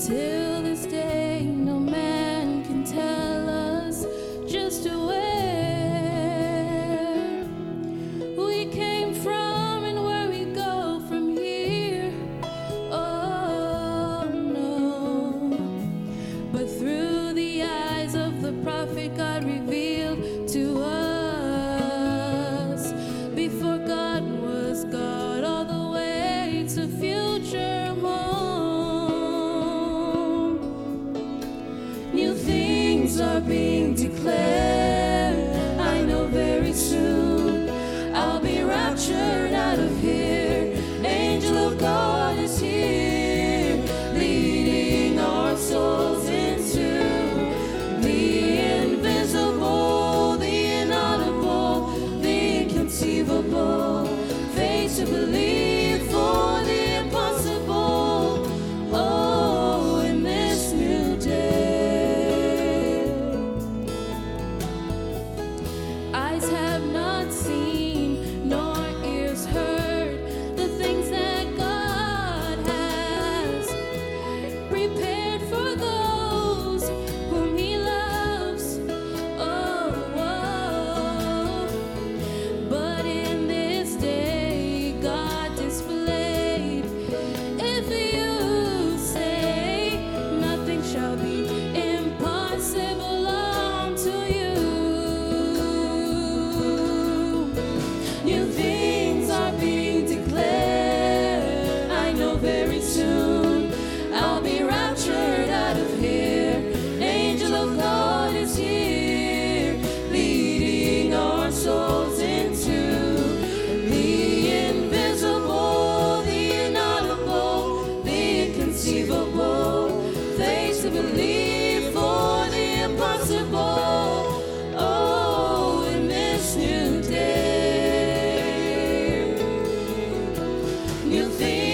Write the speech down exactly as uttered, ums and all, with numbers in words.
Till this day, no man can tell us just where we came from and where we go from here. Oh no. But through the eyes of the prophet, God revealed to us before God was God, all the way to future home. New things are being declared. I know very soon I'll be raptured out of here. Angel of God is here, leading our souls into the invisible, the inaudible, the inconceivable. Faith to believe for the impossible. Oh, in this new day, eyes have not seen, nor ears heard the things that God has prepared for those whom He loves. Oh, oh. But in this day, God displayed, if you say nothing shall be impossible unto you. New things are being declared. I know very soon I'll be raptured out of here. Angel of God is here, leading our souls into the invisible, the inaudible, the inconceivable. Faith to believe for the impossible. Oh, in this new day, new things